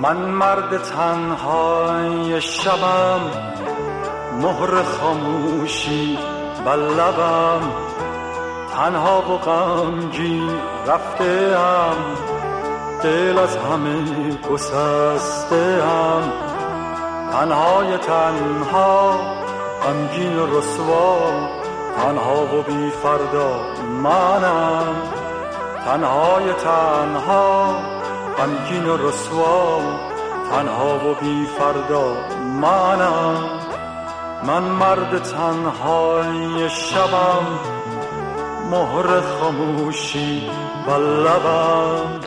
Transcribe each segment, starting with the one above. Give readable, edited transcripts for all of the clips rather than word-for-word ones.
من مرد تنهای شبم، مهر خاموشی بر لبم، تنها و غمگین رفته‌ام، دل از همه گسسته‌ام، تنهای تنها، غمگین و رسوا، تنها و بی فردا منم، تنهای تنها، غمگین و رسوا، تنها و بی فردا منم. من مرد تنهای شبم، مهر خاموشی بر لبم.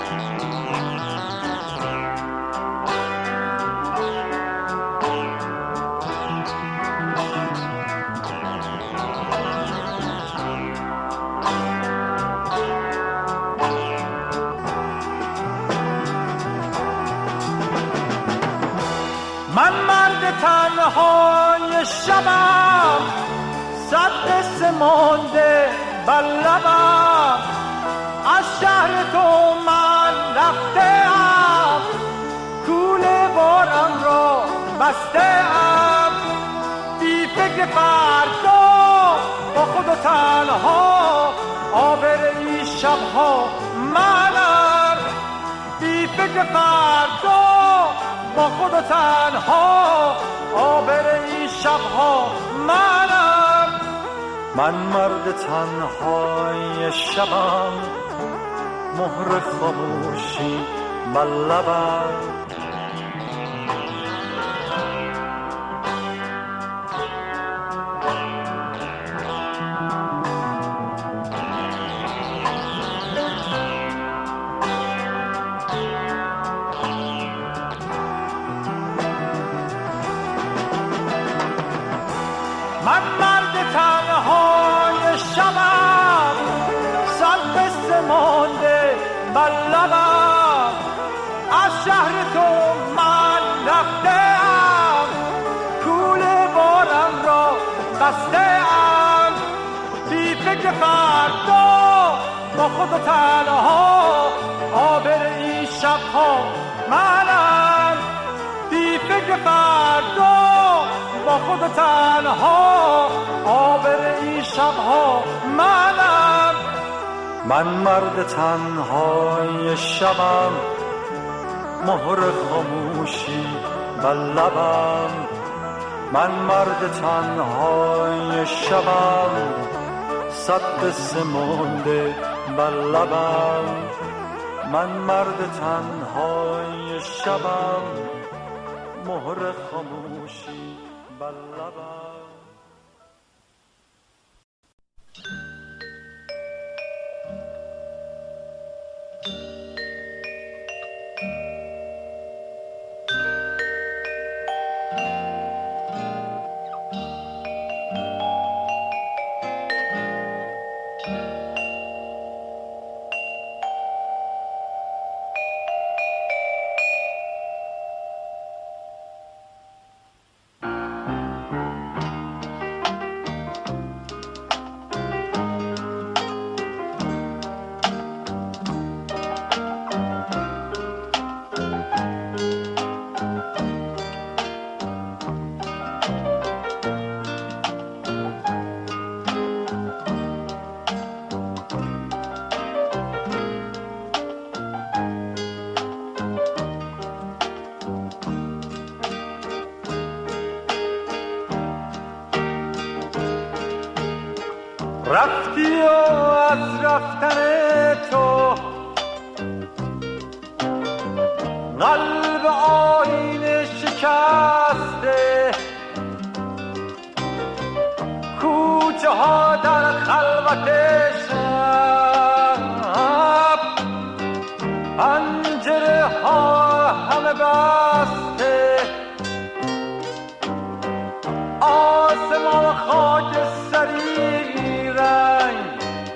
من مرد تنهای شبم، صد قصه مانده بر لبم، از شهر تو من رفته‌ام، کوله بارم را بسته‌ام، بی فکر فردا با خود و تنها، آبر این شبها منم، بی فکر فردا با خود و تنها، آبر این شبها منم. من مرد تنهای شبم، مهر خاموشی بر لبم. من مرد تنهای شبم، صد قصه مانده بر لبم، از شهر تو من رفته‌ام، کوله بارم را بسته‌ام، بی فکر فردا با خود و تنها، آبر این شبها منم، بی فکر فردا با خود و تنها، آبر این شبها منم. من مرد تنهای شبم، مهر خاموشی بر لبم. من مرد تنهای شبم، صد قصه مانده بر لبم. من مرد تنهای شبم، مهر خاموشی بر لبم. رفتی و از رفتن تو قلب آینه شکسته، کوچه ها در خلوت شب، پنجره ها همه بسته، آسمان خاک سری رنگ،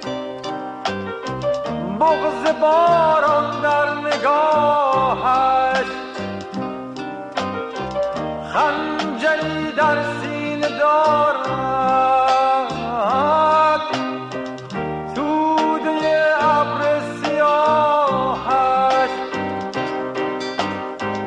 بغض باران در نگاهش، خنجری در سینه دارد، توده ابر سیاهش،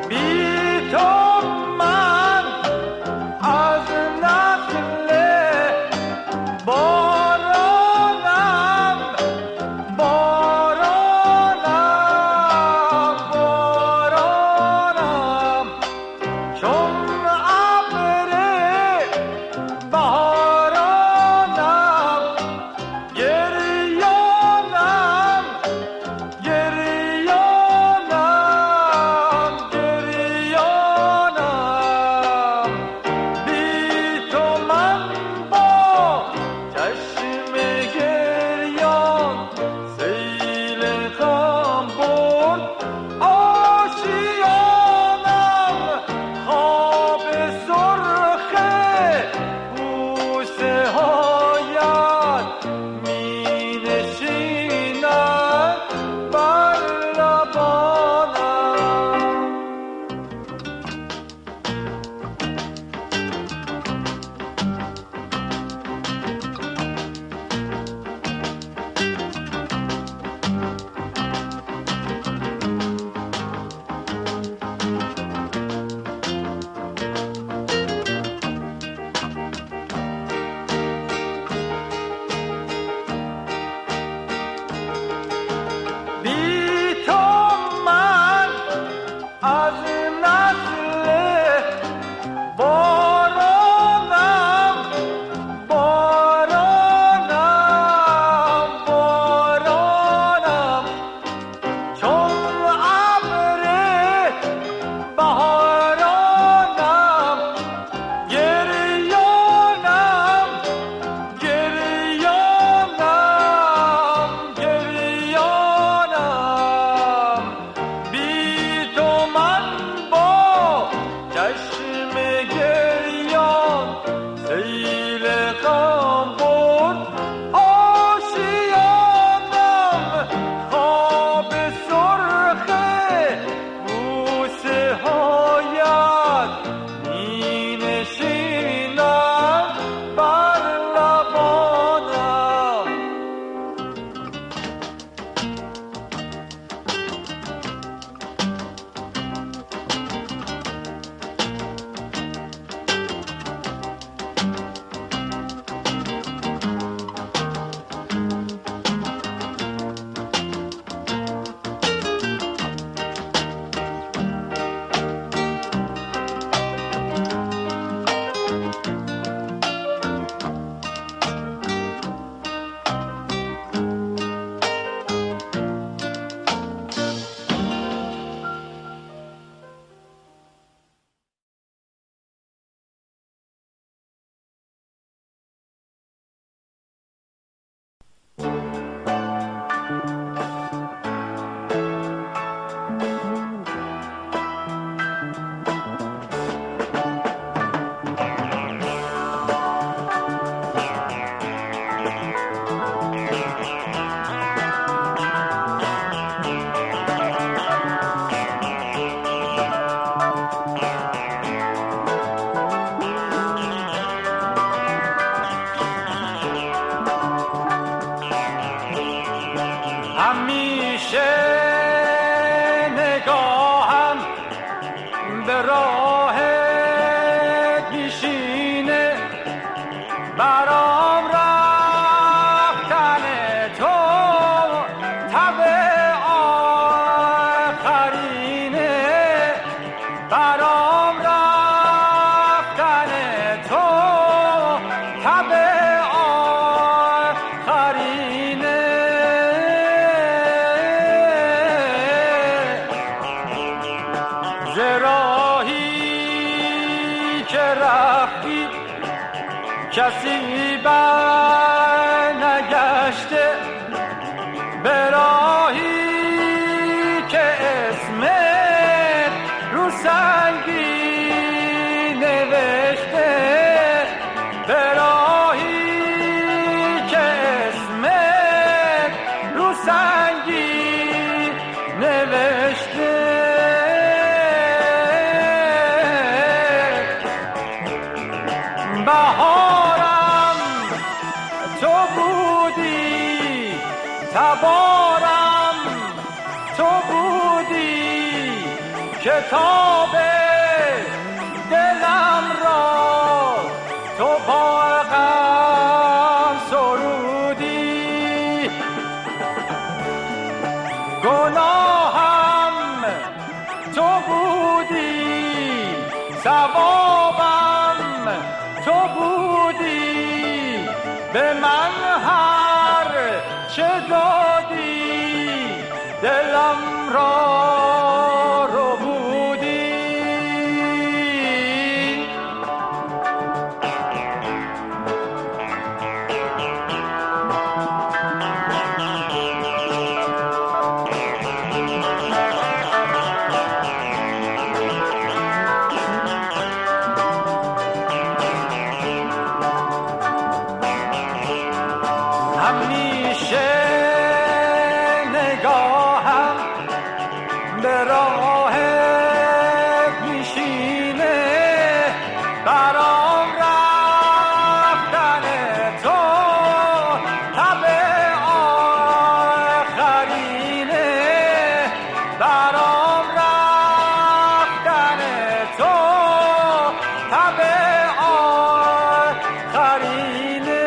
به راه پیشینه برام رفتن تو تب آخرینه برام رفتن تو تب آخرینه ز راهی که رفتی کسی بر نگشته به راهی که اسمت رو سنگی نوشته به راهی که اسمت رو سنگی نوشته بهارم تو بودی تبارم تو بودی کتاب دلم را تو با غم سرودی گناهم تو بودی ثوابم تو بودی به من هر چه دادی دلم را رو بودی همیشه نگاهم به راه پیشینه برام رفتن تو تب آخرینه برام رفتن تو تب آخرینه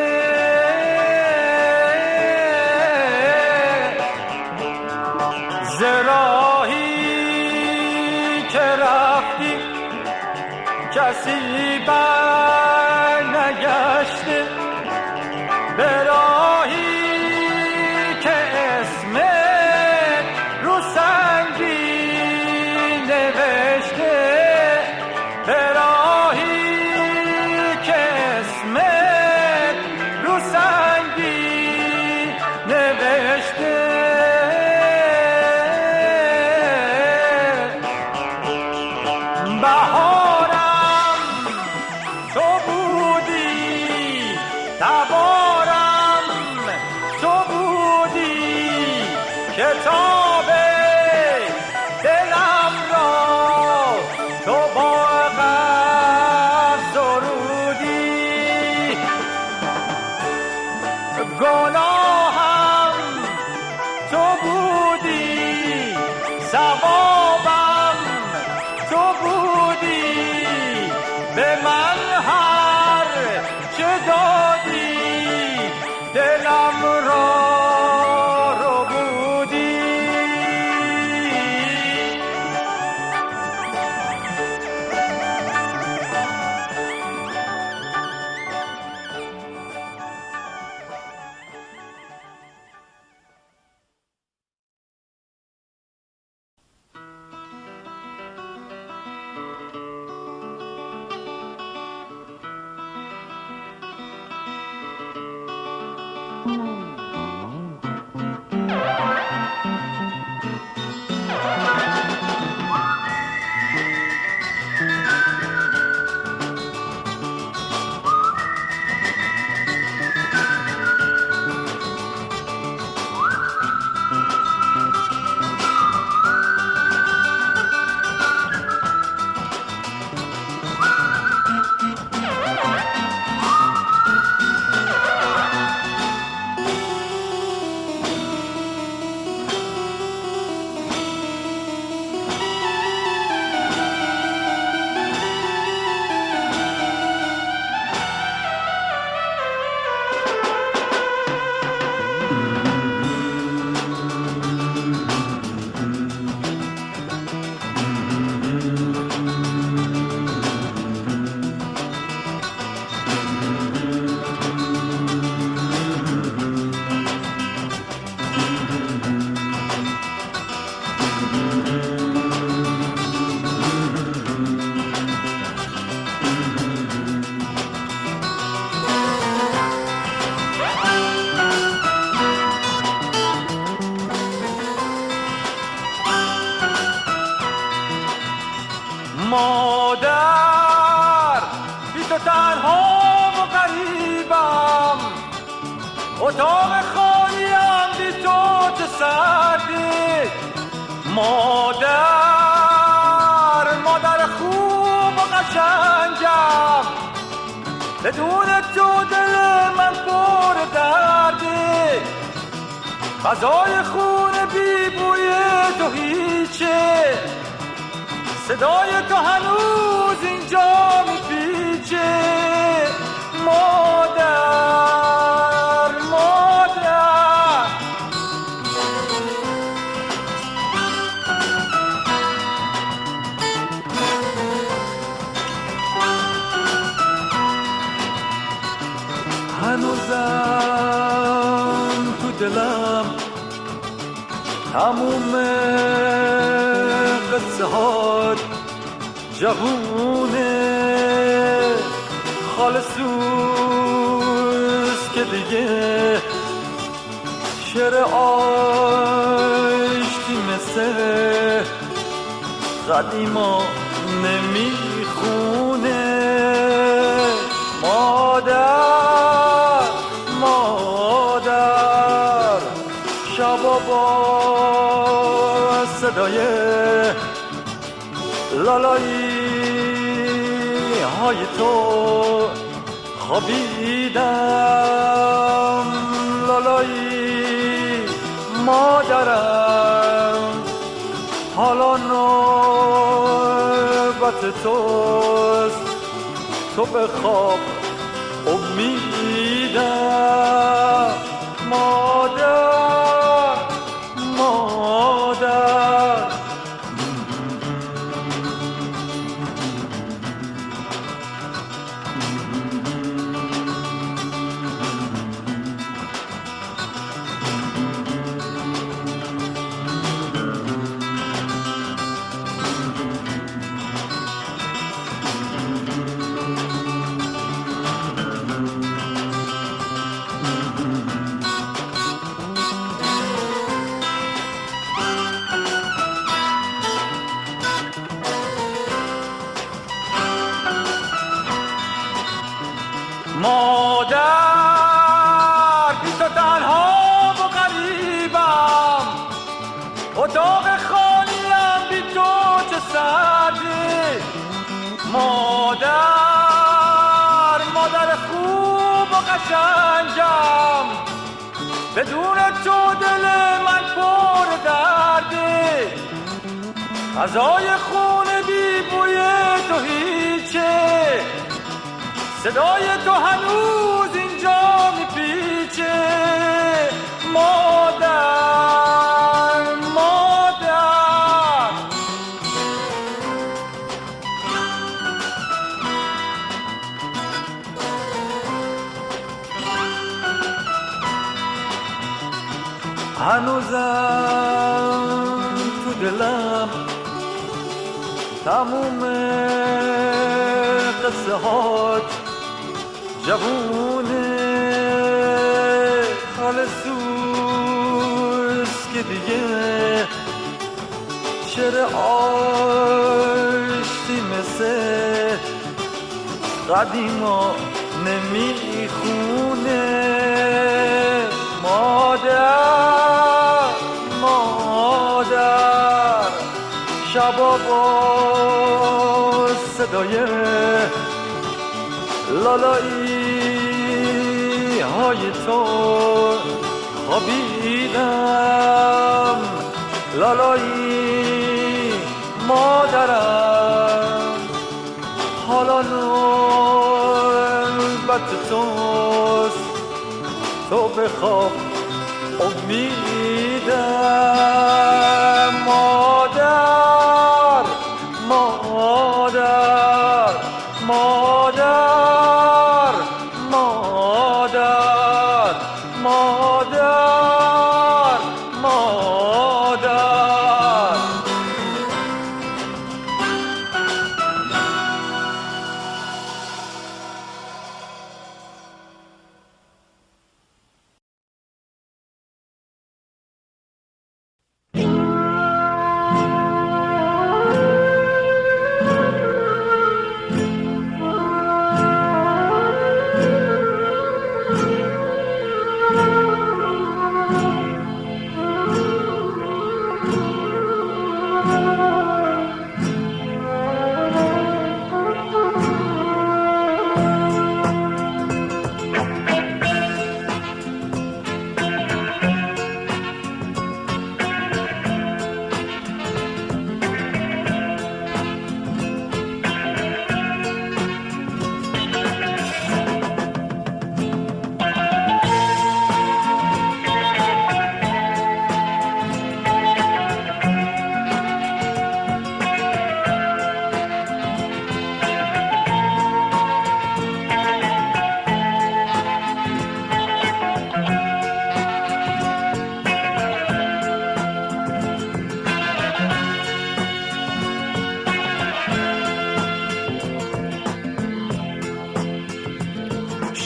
ز راهی که رفتی کسی بر نگشته به راهی که اسمت رو سنگی نوشته به راهی که اسمت رو سنگی نوشته بهارم تو بودی تبارم تو بودی کتاب دلم را تو با غم سرودی گناهم تو بودی ثوابم تو بودی اتاق خالیم بی تو چه سردی. مادر خوب و قشنگم، بدون تو دل من پر دردی. غذای خونه بی بوی تو هیچه، صدای تو هنوز اینجا میپیچه. مادر هنوزم تو دلم تموم قصه هات جوونه، خالصوز که دیگه شعر آشتی مثل قدیما نمیخونه. مادر شبا با صدای لالایی های تو خوابیدم. لالایی مادرم، حالا نوبت توست، تو به خواب امیدم. مادر بی تو تنها و غریبم، اتاق خالیم بی تو چه سردی. مادر خوب و قشنگم، بدون تو دل من پر دردی. غذای خونه بی بوی تو هیچه، صدای تو هنوز اینجا میپیچه. مادر هنوزم تو دلم تموم قصه هات جوونه، خالصوز که دیگه شعر آشتی مثل قدیما نمیخونه. مادر شبا با صدای لالایی های تو خوابیدم. لالایی مادرم، حالا نوبت توست، تو به خواب امیدم.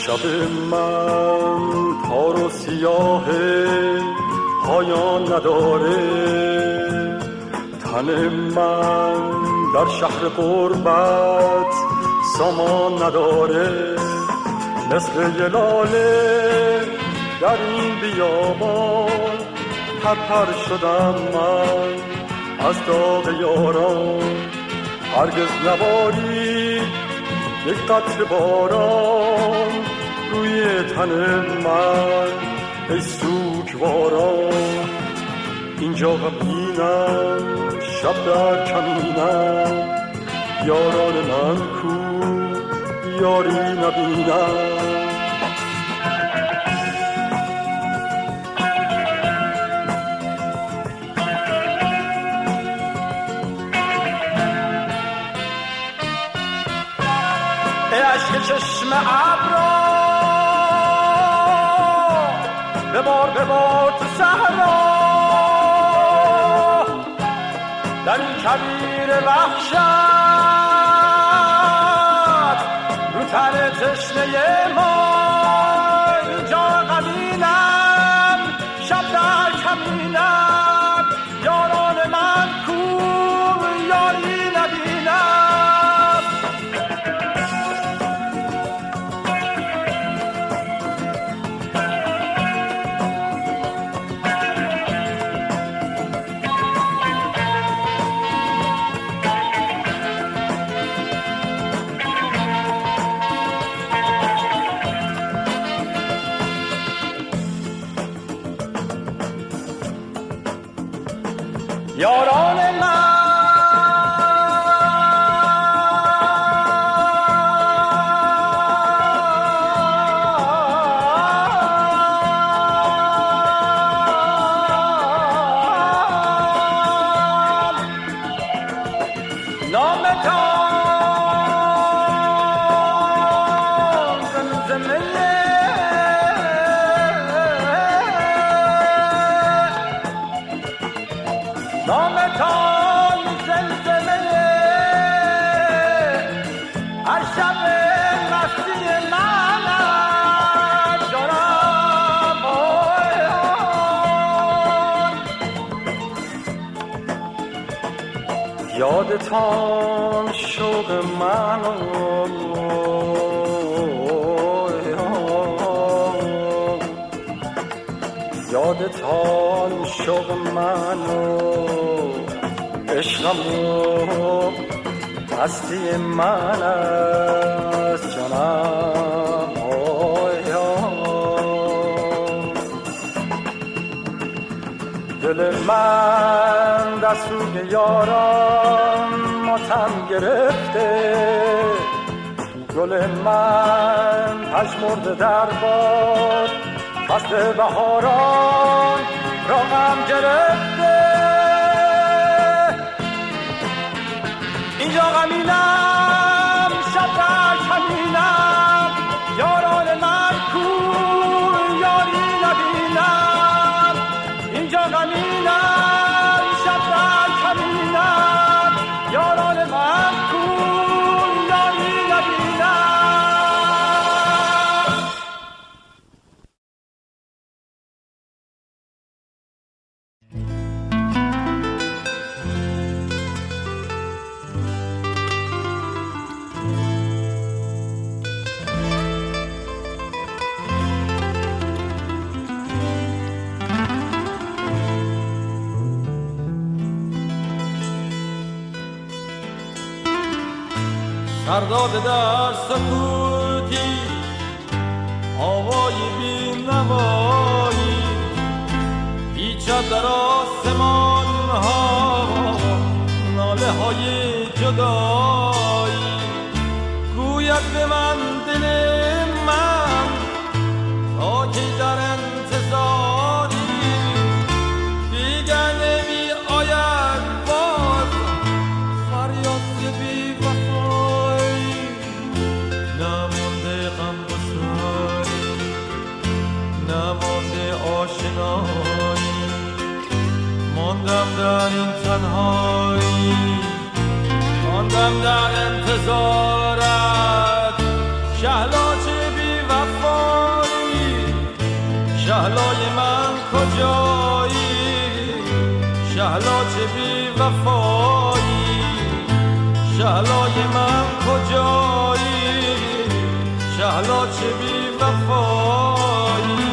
شب من تار و سیاه پایان نداره، تن من در شهر غربت سامان نداره، مثل یه لاله در این بیابان پرپر شدم من از داغ یاران. هرگز نبارید یک قطره باران روی تن من ای سوگواران. اینجا غمگینم شب در کمینم، یاران من کو یاری نبینم. چشم ابرا ببار تو صحرا، در این کویر وحشت رو تن تشنه ما. اینجا غمینم شب در کمینم، یاران من کو یاری نبینم. یاران من نامتان زمزمه نامتان زلزله هر شب مستی من جانم. یادتان شوق من یادتان شوق من عشقم هستی من است جانم. دل من در سوگ یاران ماتم گرفته، گل من پژمرده در باد فصل بهاران را غم گرفته. اینجا غمینم شب در کمینم، یاران من کو یاری نبینم. اینجا غمینم شب در کمینم، یاران من کو یاری نبینم. سرداد در سکوتی آوای بی نوایی، پیچد در آسمان ها ناله های جدایی. گوید به من دل من تا که در انتظاری، دیگر نمی آید باز فریاد بی وفایی. نمانده غم گساری، نمانده آشنایی، ماندم در این تنهایی، ماندم در انتظارت شهلا چه بی وفایی. من کجایی شهلا چه بی وفایی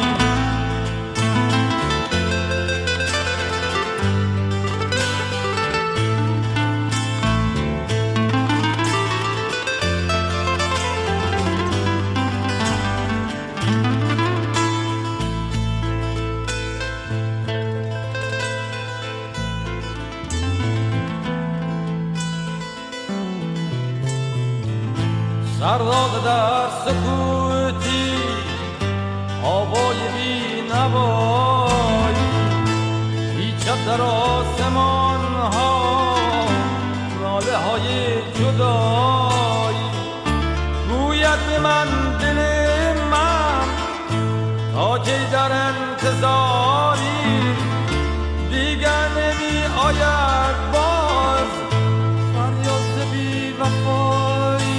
سرداد در سکوتی آوای بی نوایی هیچ در آسمان ها ناله های جدایی گوید به من دل من تا که در انتظاری دیگر نمی آید باز فریاد بی وفایی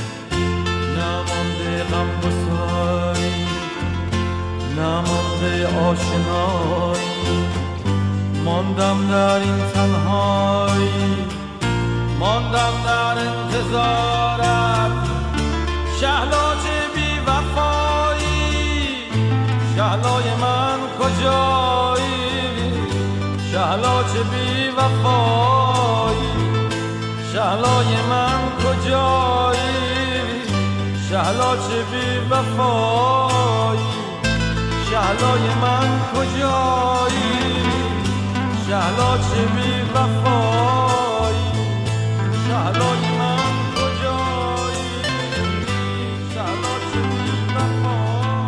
غم بسایی نمانده آشنایی ماندم در این تنهایی ماندم در انتظارت شهلا چه بی وفایی شهلای من کجایی شهلا چه بی وفایی شهلای من کجایی شهلا چه بی وفایی شهلای من کجایی شهلا چه بی وفایی شهلای من کجایی شهلا چه بی وفایی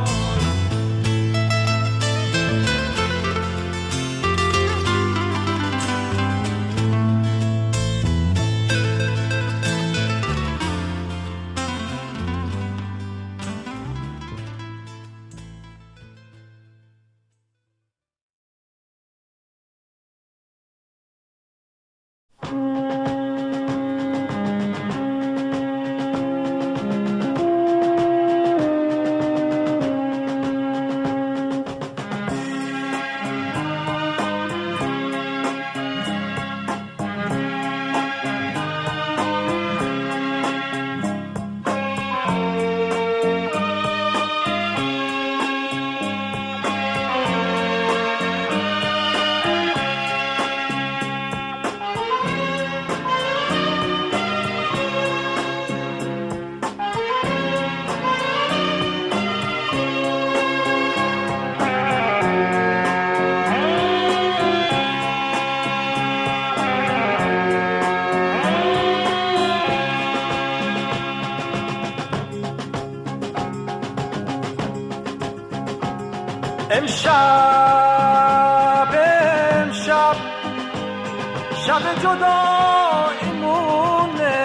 امشب شب جدایی مونه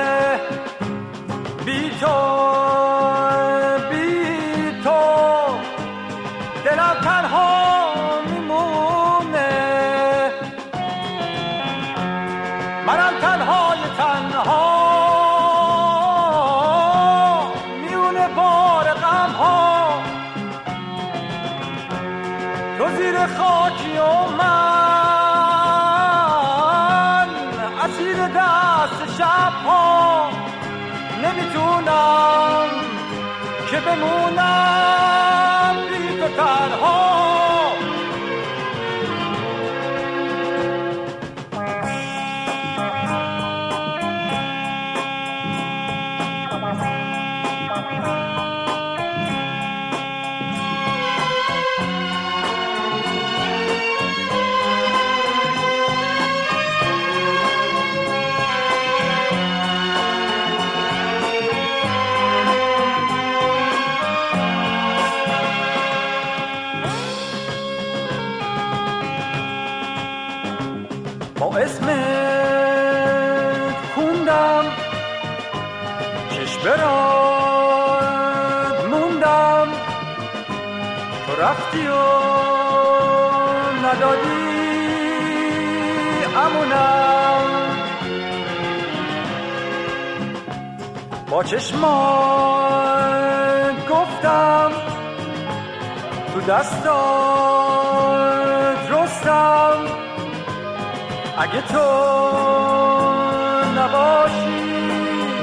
بی تو دلم تنها میمونه منم تنهای تنها میونه بار غم ها تو زیر خاکی و من اسیر دست شب ها نمیتونم که بمونم بی تو تنها با اسمت خوندم چشم برات موندم تو رفتی و ندادی امونم با چشمات گفتم تو دستات رستم اگه تو نباشی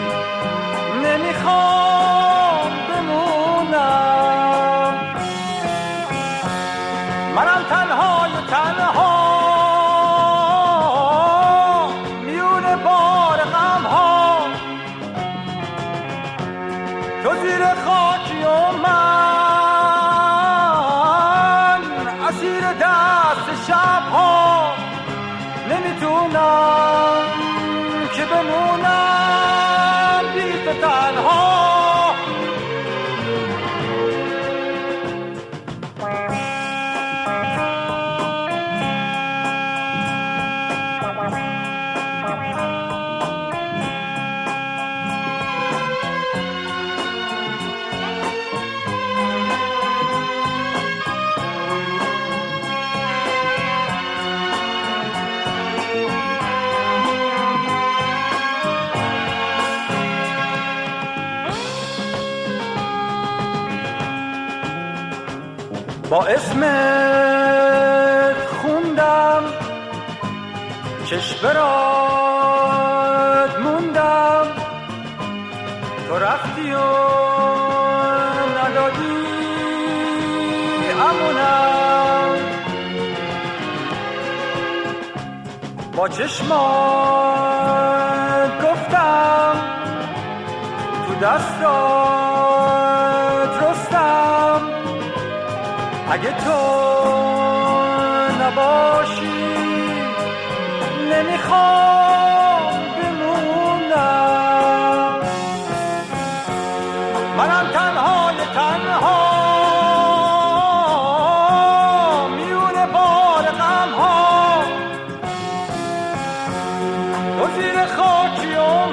تو زیر خاکی و من اسیر دست شب‌ها نمیتونم که بمونم بی تو تنها. با اسمت خوندم چشم برات موندم، تو رفتی و ندادی امونم. با چشمات گفتم تو دستات رستم، اگه تو نباشی نمیخوام بمونم. منم تنهای تنها میونه بار غمها، تو زیر خاکی و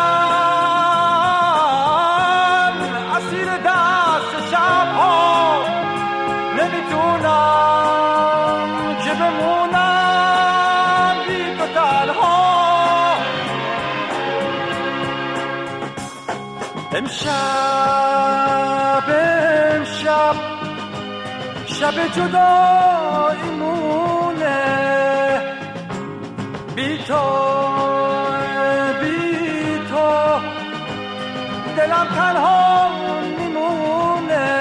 من اسیر دست شبها نمیتونم که بمونم بی تو تنها. امشب شب جداییمونه، بی تو دلم تنها میمونه.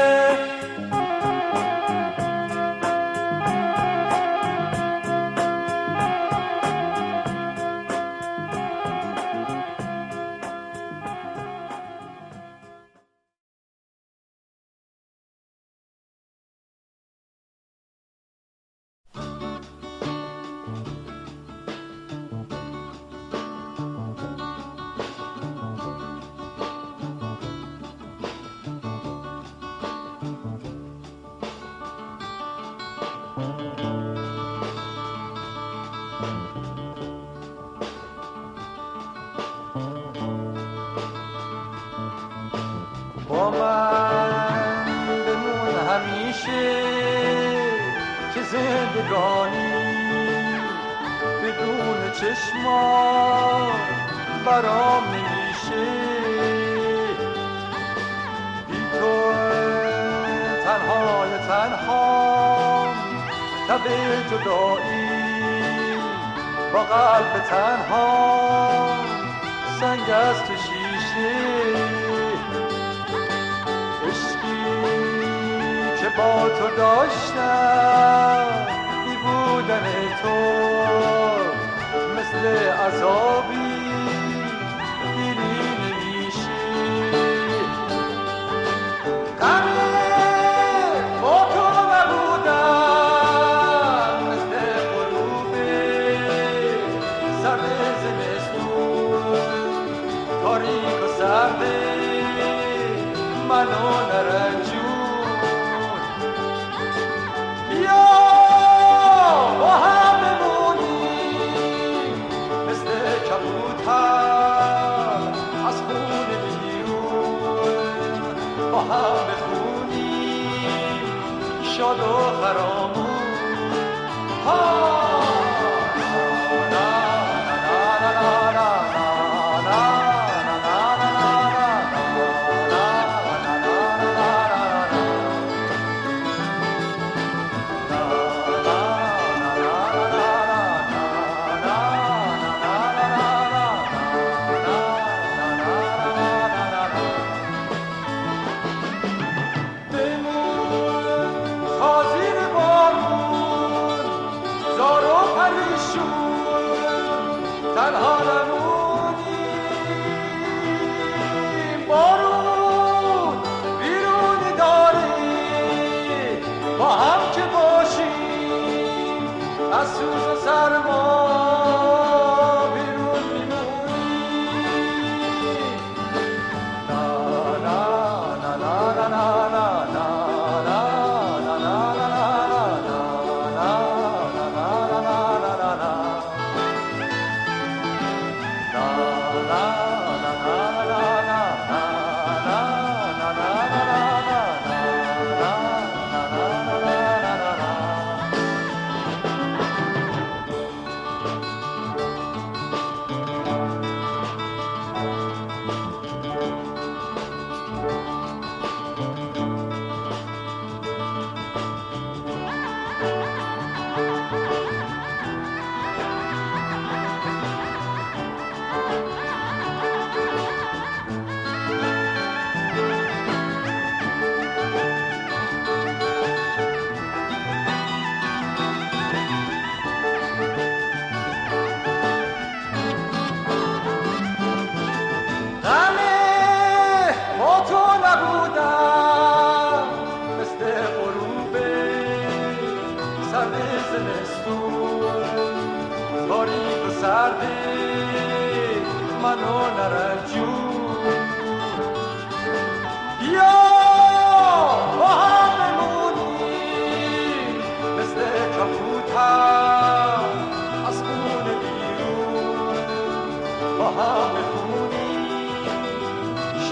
با من بمون همیشه که زندگانی بدون چشمات برام نمیشه. بی تو تنها تب جدایی با قلب تنها سنگ از تو شیشه. که با تو داشتم بی بودن تو مثل عذابی دیری نمیشه. غمه با تو نبودم مثل غروب سرد زمستون، تاریک و سرد منو نرنجون. با هم بمونیم مثل کبوتر از خون بیرون، با هم بخونیم شاد و خرامون. زار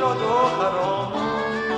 شاد و خرامون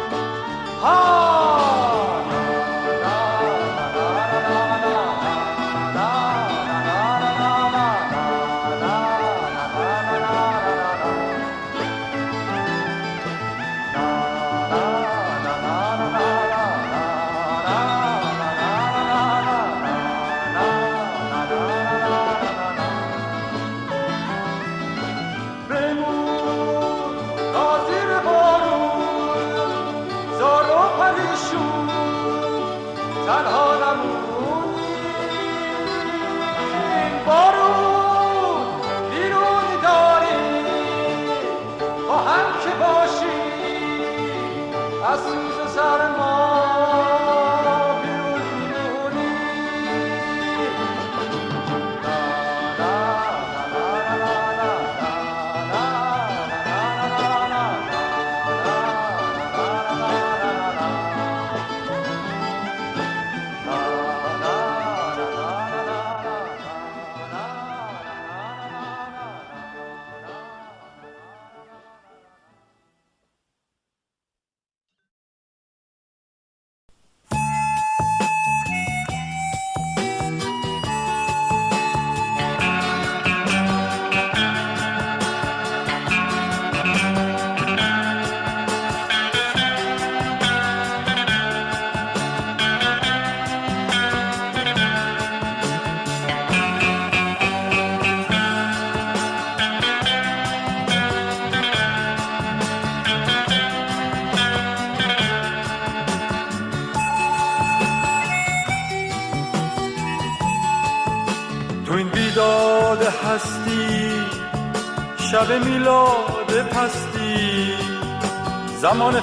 هستی شب میلاد پستی زمان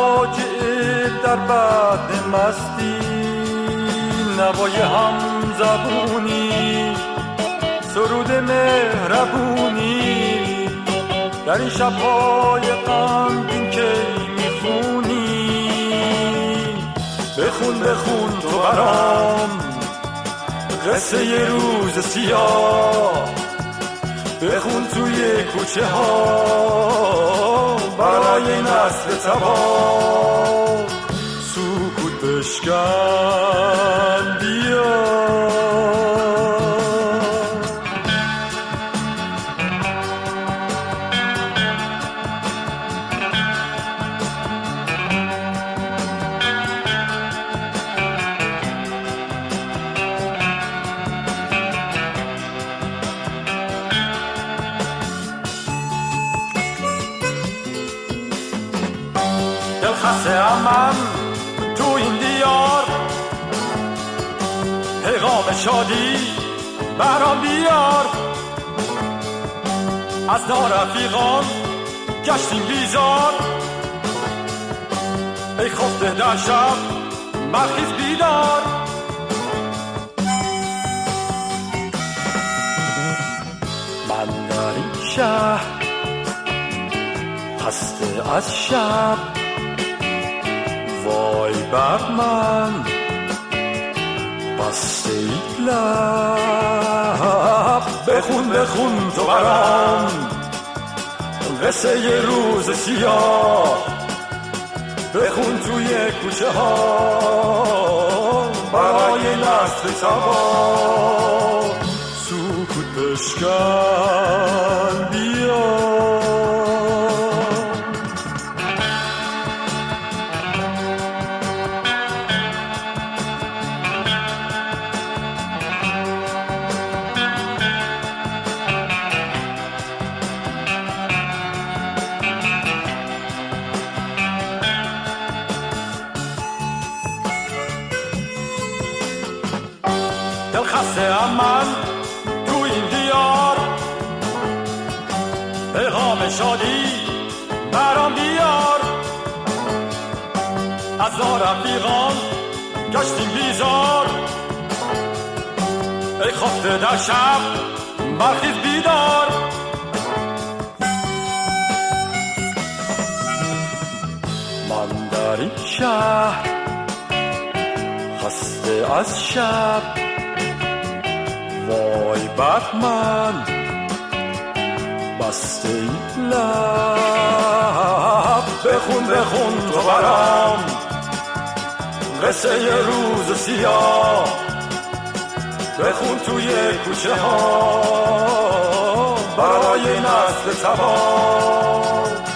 فاجعه در بعد مستی نوای هم زبونی سرود مهربونی در این شب‌های غمگین که میخونی بخون بخون تو برام قصه یه روز سیاه بخون توی کوچه ها برای نسل تباه سکوت بشکن بیا من تو این دیار پیغام شادی برام بیار از نارفیقان گشتیم بیزار ای خفته در شب برخیز بیدار من در این شهر خسته از شب وای بر من بسته ای لب بخون بخون تو برام قصه یه روز سیاه بخون توی کوچه ها برای نسل تباه سکوت بشکن بیا من تو این دیار پیغام شادی برام بیار از نارفیقان گشتیم بیزار ای خفته در شب برخیز بیدار من در این شهر خسته از شب وای بر من بسته ای لب بخون تو برام قصه ی روز سیاه، بخون توی کوچه ها برای نسل تباه.